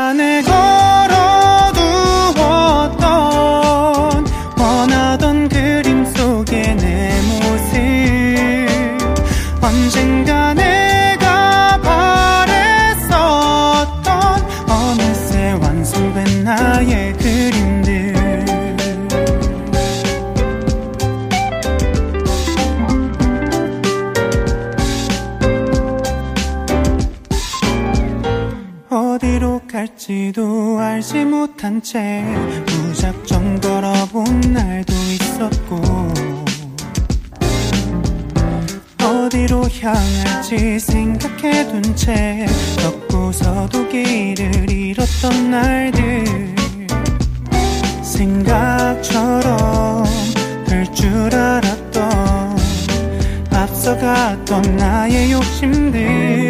안에 걸어두었던 원하던 그림 속에 내 모습 언젠가 내가 바랬었던 어느새 완성된 나의 그림들 어디로 갈지도 알지 못한 채 무작정 걸어본 날도 있었고 어디로 향할지 생각해둔 채 걷고서도 길을 잃었던 날들 생각처럼 될 줄 알았던 앞서갔던 나의 욕심들